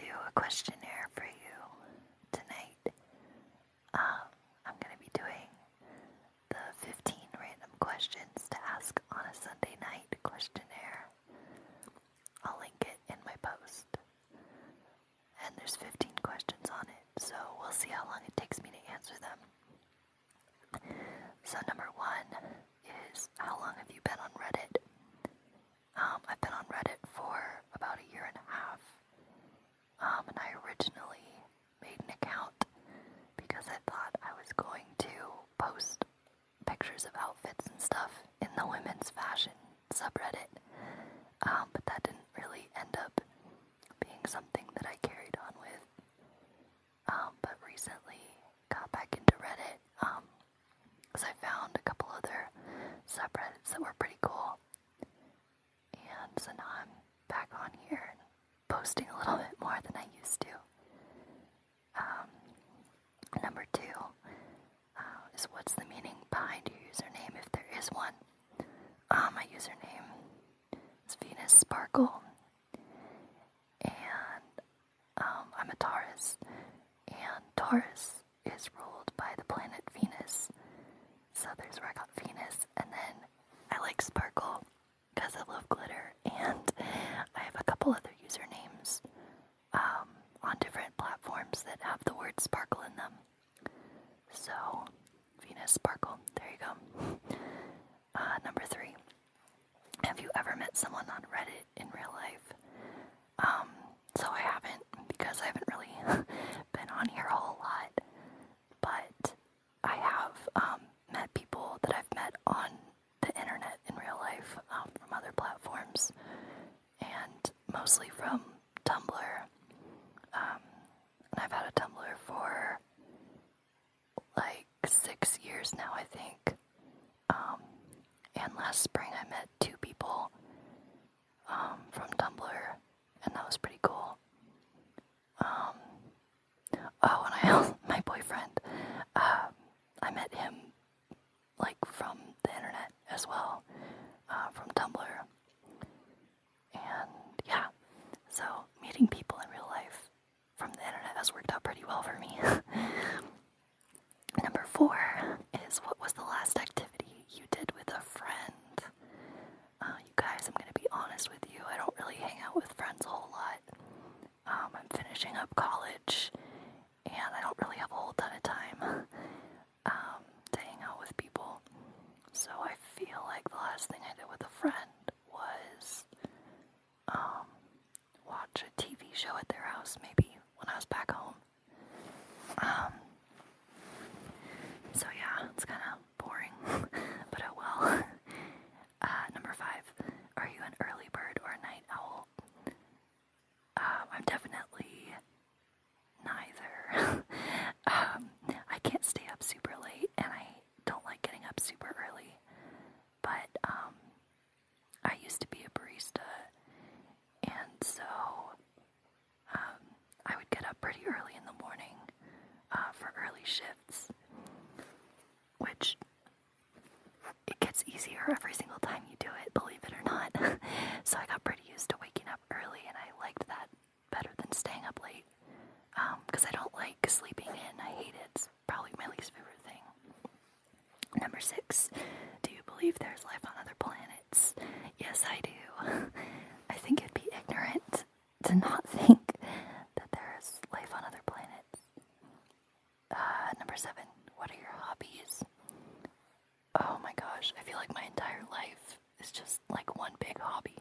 do a questionnaire for you tonight. I'm going to be doing the 15 random questions to ask on a Sunday night questionnaire. I'll link it in my post. And there's 15 questions on it, so we'll see how long it takes me to answer them. So number 1 is, how long have you been on Reddit? I've been on Reddit for about a year and a half. And I originally made an account because I thought I was going to post pictures of outfits and stuff in the women's fashion subreddit. But that didn't really end up being something that I carried on with. But recently got back into Reddit because I found a couple other subreddits that were pretty cool. And so now I'm back on here and posting a little bit more than I used to. Number 2 is, what's the meaning behind your username, if there is one? My username is Venus Sparkle, and I'm a Taurus, and Taurus is ruled by the planet Venus, so there's where I got Venus. And then I like Sparkle because I love glitter, and I have a couple other usernames on different platforms that have the word sparkle in them. So, Venus Sparkle, there you go. Number 3, have you ever met someone on Reddit in real life? So I haven't, because I haven't really been on here a whole lot, but I have met people that I've met on the internet in real life from other platforms, and mostly from Tumblr. And I've had a Tumblr for like 6 years now, I think. And last spring I met 2 people from Tumblr, and that was pretty cool. And my boyfriend, I met him like from the internet as well, from Tumblr. And yeah, so meeting people in real life from the internet has worked out pretty well for me. Number 4 is, what was the last activity you did with a friend? You guys, I'm going to be honest with you, I don't really hang out with friends a whole lot. I'm finishing up college, and I don't really have a whole ton of time to hang out with people. So I feel like the last thing I did with a friend was watch a TV show at their house, maybe when I was back home. So yeah, it's kind of boring, but oh well. Number 5, are you an early bird or a night owl? I'm definitely neither. I can't stay up super late, and I don't like getting up super early, but I used to be a barista, and so I would get up pretty early in the morning for early shifts, which it gets easier every single time you do it, believe it or not. So I got pretty used to waking up early, and I liked that better than staying up late, because I don't like sleeping in. I hate it. It's probably my least favorite thing. Number 6, do you believe there's life on other planets? Yes, I do. I think it'd be ignorant to not think that there is life on other planets. Number 7, what are your hobbies? Oh my gosh, I feel like my entire life is just like one big hobby.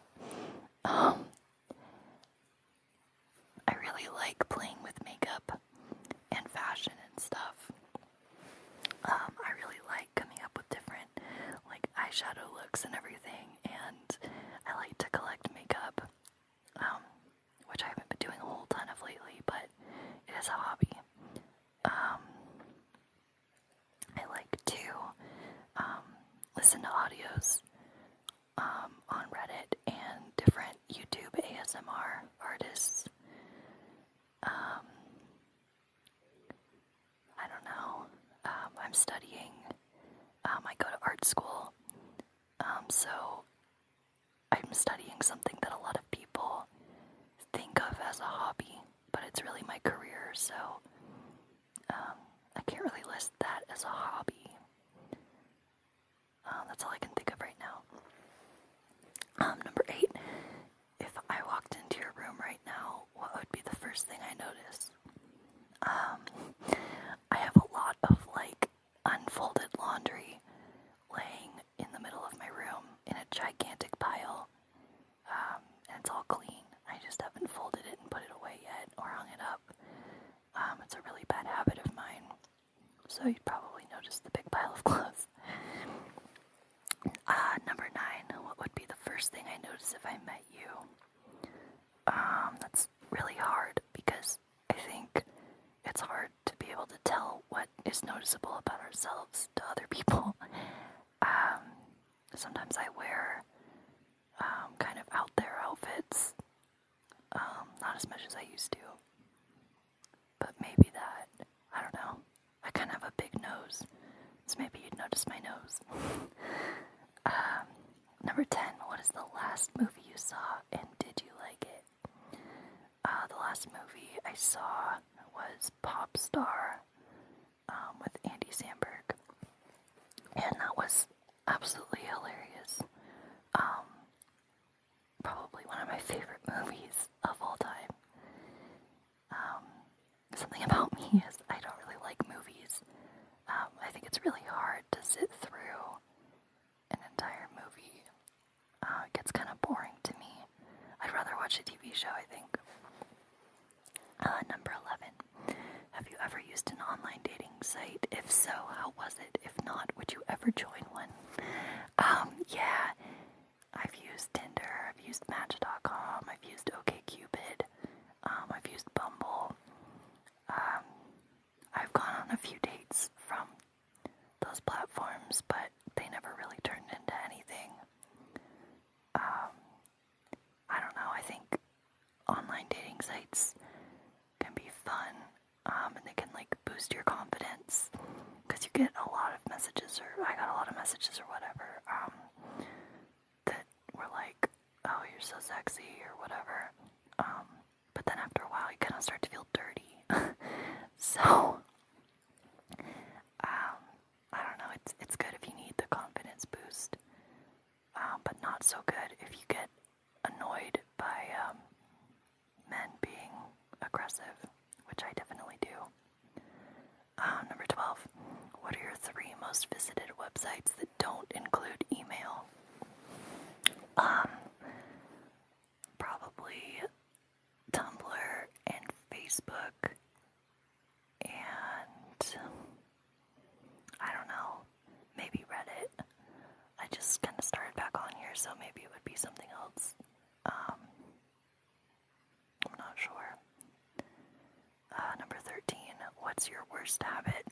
I really like playing with makeup and fashion and stuff. I really like coming up with different like eyeshadow looks and everything, and I like to collect makeup, which I haven't been doing a whole ton of lately, but it is a hobby. I like to listen to audios on Reddit and different YouTube ASMR artists. I don't know. I'm studying. I go to art school. So I'm studying something that a lot of people think of as a hobby, but it's really my career, so I can't really list that as a hobby. That's all I can think of right now. Number 8, if I walked into your room right now, what would be the first thing I notice? I have a lot of unfolded laundry laying in the middle of my room in a gigantic pile, and it's all clean. I just haven't folded it and put it away yet or hung it up. It's a really bad habit of mine, so you'd probably notice the big pile of clothes. Number 9, what would be the first thing I notice if I met you? That's really hard because I think it's hard to be able to tell what is noticeable about ourselves to other people. Sometimes I wear kind of out there outfits, not as much as I used to, but maybe that, I don't know, I kind of have a big nose, so maybe you'd notice my nose. Number 10, what is the last movie you saw, and did you like it? The last movie I saw was Pop Star with Andy Samberg, and that was absolutely hilarious. Probably one of my favorite movies of all time. Something about me is I don't really like movies. I think it's really hard to sit through an entire movie. It gets kind of boring to me. I'd rather watch a TV show, I think. Number 11. Have you ever used an online dating site? If so, how was it? If not, would you ever join one? Yeah. I've used Tinder, I've used Match.com, I've used OkCupid, I've used Bumble. I've gone on a few dates from those platforms, but they never really turned into anything. I don't know, I think online dating sites can be fun, and they can boost your confidence, because you get a lot of messages, or I got a lot of messages or whatever, that were like, oh, you're so sexy, or whatever, but then after a while you kind of start to feel dirty, so, I don't know, it's good if you need the confidence boost, but not so good if you get annoyed by, men being aggressive, which I definitely do. Number 12, what are your 3 most visited websites that don't include email? Probably Tumblr and Facebook, and I don't know, maybe Reddit. I just kind of started back on here, so maybe it would be something else. I'm not sure. Number 13, what's your worst habit?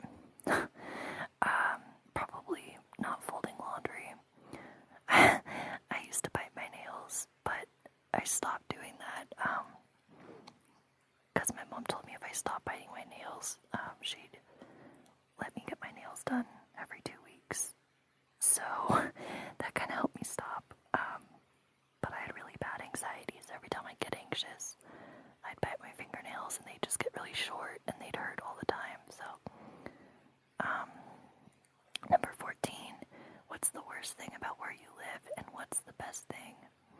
Probably not folding laundry. I used to bite my nails, but I stopped doing that, because my mom told me if I stopped biting my nails, she'd let me get my nails done every 2 weeks. So, that kind of helped me stop, but I had really bad anxieties. Every time I'd get anxious, I'd bite my fingernails and they'd just get really short and they'd hurt all the time, so. Number 14, what's the worst thing about where you live and what's the best thing?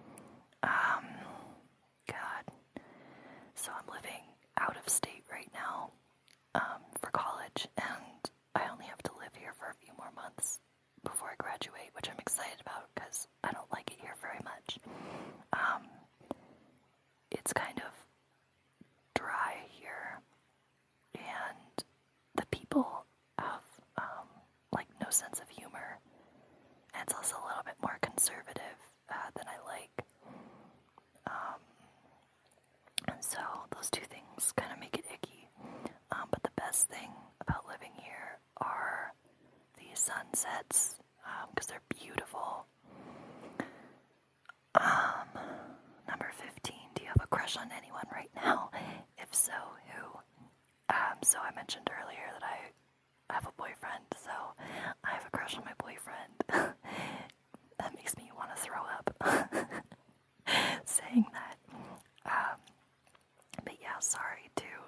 God. So I'm living out of state right now, for college, and I only have to live here for a few more months before I graduate, which I'm excited about because I don't like it here very much. It's kind of dry here, and the people have no sense of humor, and it's also a little bit more conservative than I like. And so those two things kind of make it icky. But the best thing about living here are the sunsets, because they're beautiful. Number 15, do you have a crush on anyone right now? If so, who? So I mentioned earlier that I have a boyfriend, so I have a crush on my boyfriend. That makes me want to throw up saying that. But yeah, sorry to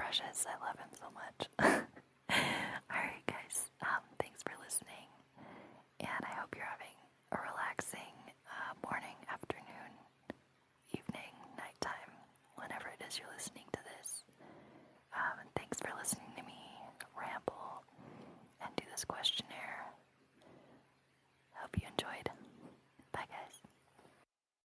precious. I love him so much. Alright, guys. Thanks for listening. And I hope you're having a relaxing morning, afternoon, evening, nighttime, whenever it is you're listening to this. And thanks for listening to me ramble and do this question